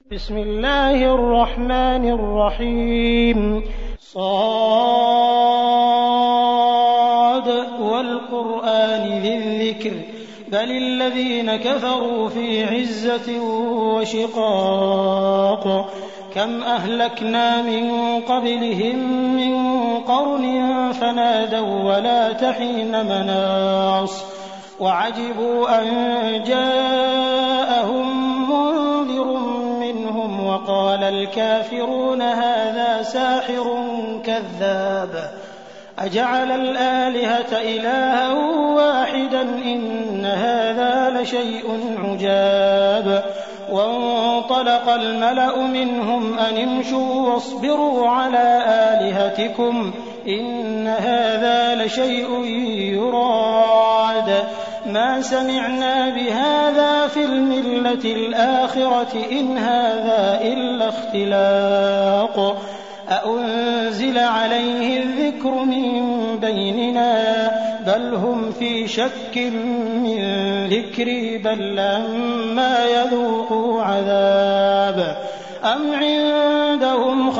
بسم الله الرحمن الرحيم صاد والقرآن ذي الذكر بل الذين كفروا في عزة وشقاق كم أهلكنا من قبلهم من قرن فنادوا ولا تحين مناص وعجبوا أن جاءهم منذر منهم وقال الكافرون هذا ساحر كذاب أجعل الآلهة إلها واحدا إن هذا لشيء عجاب وانطلق الملأ منهم أن امشوا واصبروا على آلهتكم إن هذا لشيء يراد ما سمعنا بهذا في الملة الآخرة إن هذا إلا اختلاق أأنزل عليه الذكر من بيننا بل هم في شك من ذكري بل لما يذوقوا عذاب أم عندهم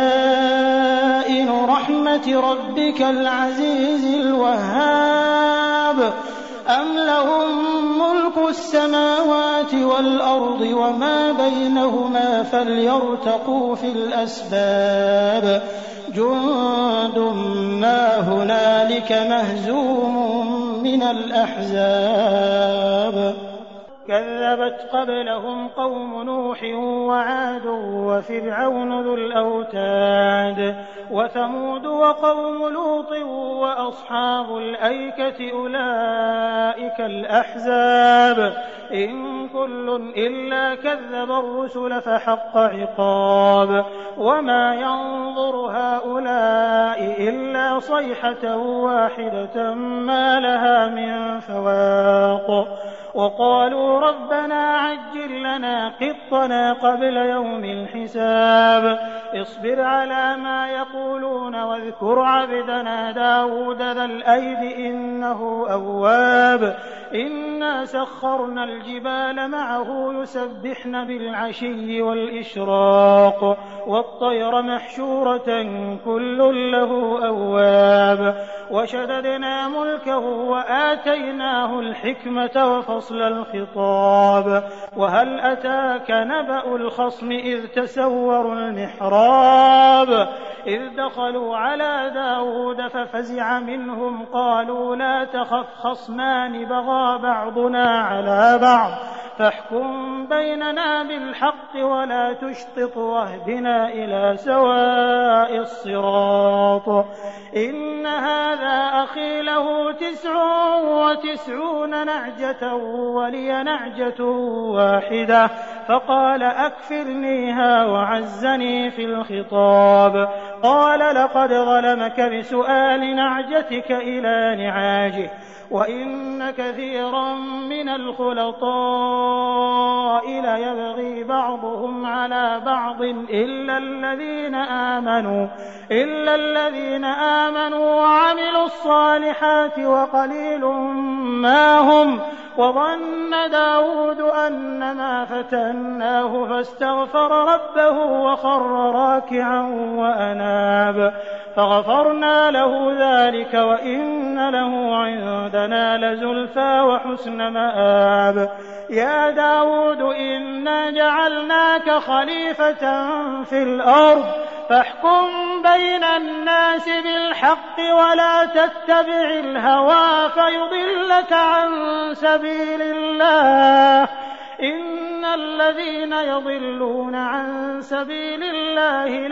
خزائن رحمة ربك العزيز الوهاب أم لهم ملك السماوات والأرض وما بينهما فليرتقوا في الأسباب جند ما هنالك مهزوم من الأحزاب كذبت قبلهم قوم نوح وعاد وفرعون ذو الأوتاد وثمود وقوم لوط وأصحاب الأيكة أولئك الأحزاب إن كل إلا كذب الرسل فحق عقاب وما ينظر هؤلاء إلا صيحة واحدة ما لها من فواق وقالوا ربنا عجل لنا قطنا قبل يوم الحساب اصبر على ما يقولون واذكر عبدنا داود ذا الأيد إنه أواب إنا سخرنا الجبال معه يسبحن بالعشي والإشراق والطير محشورة كل له أواب وشددنا ملكه وآتيناه الحكمة وفصل الخطاب وهل أتاك نبأ الخصم إذ تسوروا المحراب إذ دخلوا على داود ففزع منهم قالوا لا تخف خصمان بغى بعضنا على بعض فاحكم بيننا بالحق ولا تشطط واهدنا إلى سواء الصراط إن هذا أخي له 99 نعجة ولي نعجة واحدة فقال أكفرنيها وعزني في الخطاب قال لقد ظلمك بسؤال نعجتك إلى نعاجه وإن كثيرا من الخلطاء ليبغي بعضهم على بعض إلا الذين آمنوا وعملوا الصالحات وقليل ما هم وظن داود أنما فتناه فاستغفر ربه وخر راكعا وأناب فغفرنا له ذلك وإن له عندنا لزلفى وحسن مآب يا داود إنا جعلناك خليفة في الأرض فاحكم بين الناس بالحق ولا تتبع الهوى فيضلك عن سبيل الله إن الذين يضلون عن سبيل الله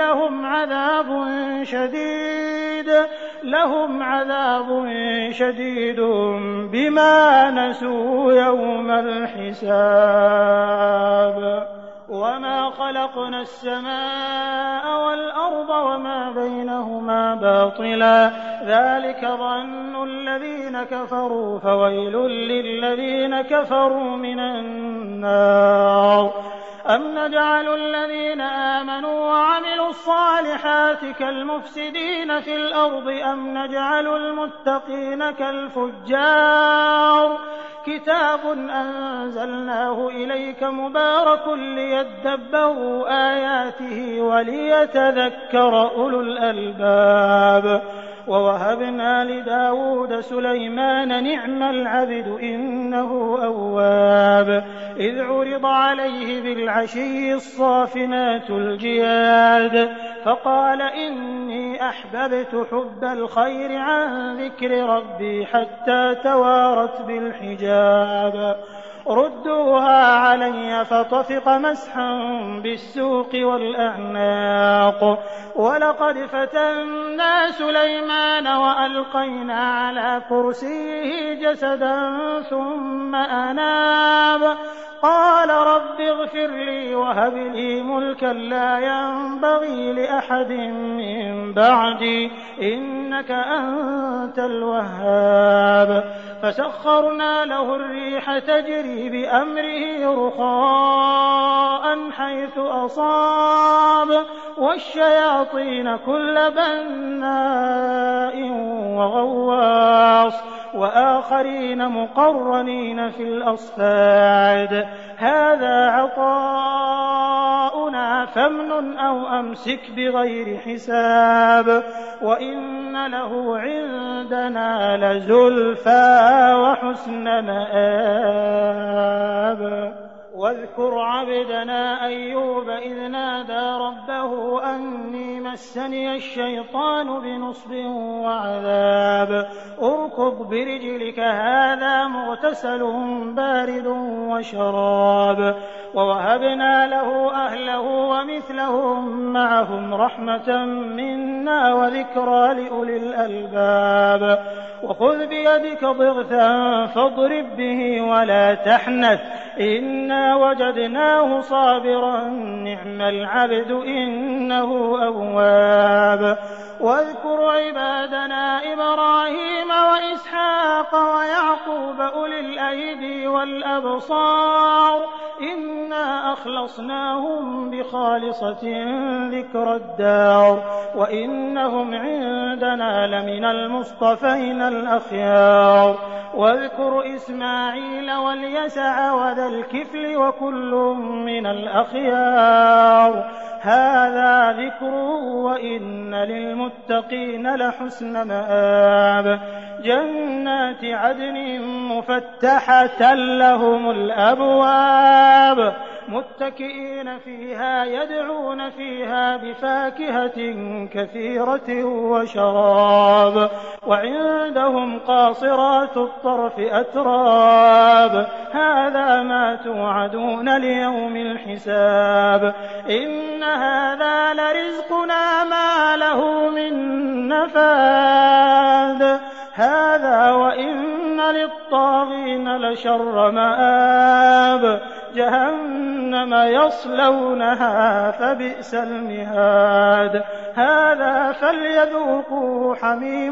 لهم عذاب شديد بما نسوا يوم الحساب وما خلقنا السماء والأرض وما بينهما باطلا ذلك ظن الذين كفروا فويل للذين كفروا من النار أم نجعل الذين آمنوا وعملوا الصالحات كالمفسدين في الأرض أم نجعل المتقين كالفجار كتاب أنزلناه إليك مبارك ليدبروا آياته وليتذكر أولو الألباب. ووهبنا لداود سليمان نعم العبد إنه أواب إذ عرض عليه بالعشي الصافنات الجياد فقال إني أحببت حب الخير عن ذكر ربي حتى توارت بالحجاب ردوها علي فطفق مسحا بالسوق والأعناق ولقد فتنا سليمان وألقينا على كرسيه جسدا ثم أناب قال رب اغفر لي وهب لي ملكا لا ينبغي لأحد من بعدي إنك أنت الوهاب فسخرنا له الريح تجري بأمره رخاء حيث أصاب والشياطين كل بناء وغواص وآخرين مقرنين في الأصفاد هذا عطاؤنا فامنن أو أمسك بغير حساب وإن له عندنا لزلفى وحسن مآب واذكر عبدنا أيوب إذ نادى ربه أني مسني الشيطان بنصب وعذاب اركض برجلك هذا مغتسل بارد وشراب ووهبنا له أهله ومثلهم معهم رحمة منا وذكرى لأولي الألباب وخذ بيدك ضغثا فاضرب به ولا تحنث إنا وجدناه صابرا نعم العبد إنه أواب واذكر عبادنا إبراهيم وإسحاق ويعقوب أولي الأيدي والأبصار إنا أخلصناهم بخالصة ذكر الدار وإنهم عندنا لمن المصطفين الأخيار واذكر إسماعيل واليسع وذا الكفل وكل من الأخيار هذا ذكر وإن للمتقين لحسن مآب جنات عدن مفتحة لهم الأبواب متكئين فيها يدعون فيها بفاكهة كثيرة وشراب وعندهم قاصرات الطرف أتراب هذا ما توعدون ليوم الحساب إن هذا لرزقنا ما له من نفاد هذا وإن للطاغين لشر مآب جهنم يصلونها فبئس المهاد هذا فليذوقوا حميم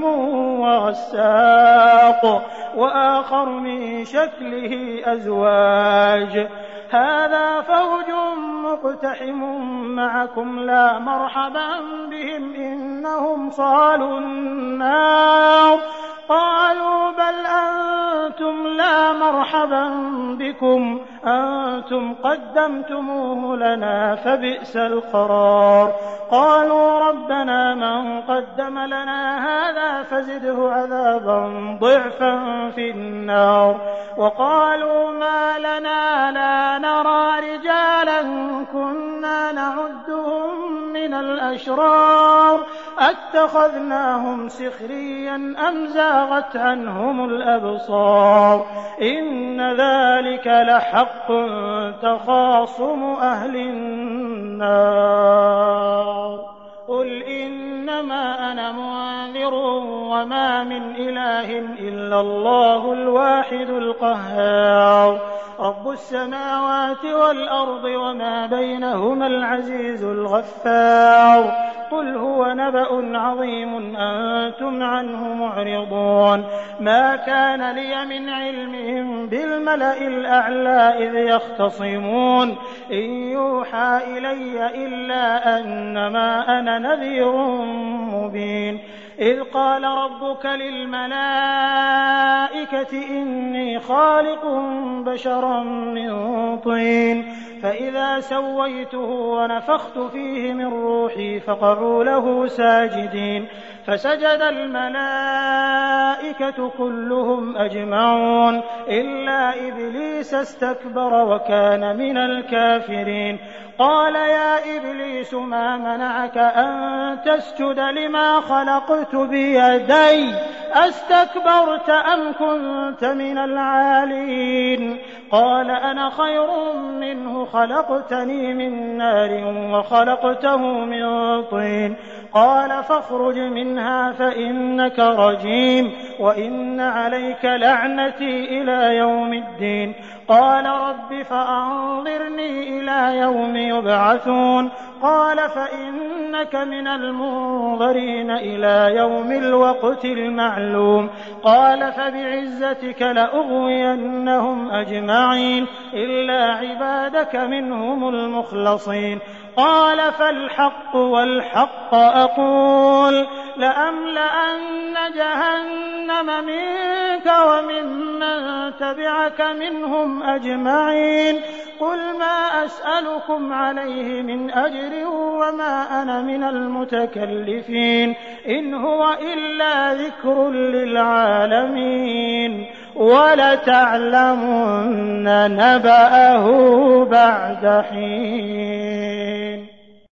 وغساق وآخر من شكله أزواج هذا فوج مقتحم معكم لا مرحبا بهم إنهم صالوا النار قالوا بل أنتم لا مرحبا بكم أنتم قدمتموه لنا فبئس القرار قالوا ربنا من قدم لنا هذا فزده عذابا ضعفا في النار وقالوا ما لنا لا نرى رجالا كنا نعدهم من الأشرار أتخذناهم سخريا أم زاغت عنهم الأبصار إن ذلك لحق تخاصم أهل النار قل إنما أنا منذر وما من إله إلا الله الواحد القهار رب السماوات والأرض وما بينهما العزيز الغفار قل هو نبأ عظيم أنتم عنه معرضون ما كان لي من علمهم بالملأ الأعلى إذ يختصمون إن يوحى إلي إلا أنما أنا نذير مبين إذ قال ربك للملائكة إني خالق بشرا من طين فإذا سويته ونفخت فيه من روحي فقعوا له ساجدين فسجد الملائكة كلهم أجمعون إلا إبليس استكبر وكان من الكافرين قال يا إبليس ما منعك أن تسجد لما خلقت بيدي أستكبرت أم كنت من العالين قال أنا خير منه خلقتني من نار وخلقته من طين قال فاخرج منها فإنك رجيم وإن عليك لعنتي إلى يوم الدين قال رب فأنظرني إلى يوم يبعثون قال فإنك من المنظرين إلى يوم الوقت المعلوم قال فبعزتك لأغوينهم أجمعين إلا عبادك منهم المخلصين قال فالحق والحق أقول لأملأن جهنم منك وممن تبعك منهم أجمعين قل ما أسألكم عليه من أجر وما أنا من المتكلفين إن هو إلا ذكر للعالمين ولتعلمن نبأه بعد حين.